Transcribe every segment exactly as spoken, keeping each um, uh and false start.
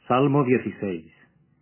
Salmo dieciséis.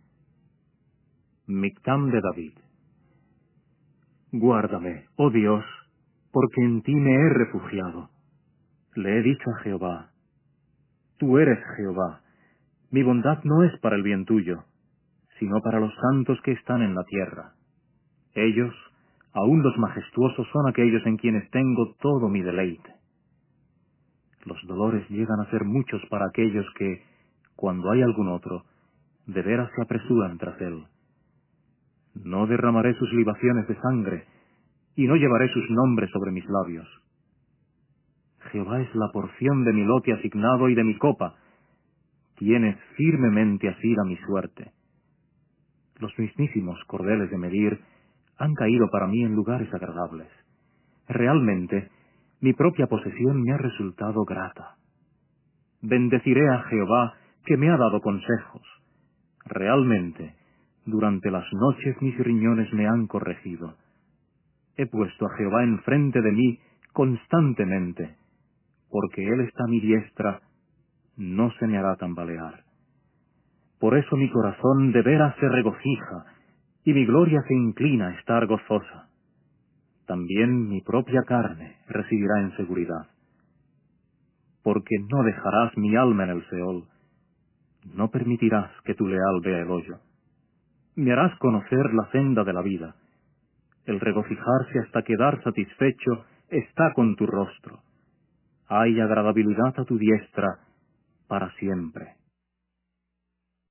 Mictam de David. Guárdame, oh Dios, porque en ti me he refugiado. Le he dicho a Jehová, tú eres Jehová, mi bondad no es para el bien tuyo, sino para los santos que están en la tierra. Ellos, aun los majestuosos, son aquellos en quienes tengo todo mi deleite. Los dolores llegan a ser muchos para aquellos que, cuando hay algún otro, de veras se apresuran tras él. No derramaré sus libaciones de sangre, y no llevaré sus nombres sobre mis labios. Jehová es la porción de mi lote asignado y de mi copa. Tienes firmemente asida mi suerte. Los mismísimos cordeles de medir han caído para mí en lugares agradables. Realmente, mi propia posesión me ha resultado grata. Bendeciré a Jehová, que me ha dado consejos. Realmente, durante las noches mis riñones me han corregido. He puesto a Jehová enfrente de mí constantemente, porque Él está a mi diestra, no se me hará tambalear. Por eso mi corazón de veras se regocija, y mi gloria se inclina a estar gozosa. También mi propia carne residirá en seguridad. Porque no dejarás mi alma en el Seol, no permitirás que tu leal vea el hoyo. Me harás conocer la senda de la vida. El regocijarse hasta quedar satisfecho está con tu rostro. Hay agradabilidad a tu diestra para siempre.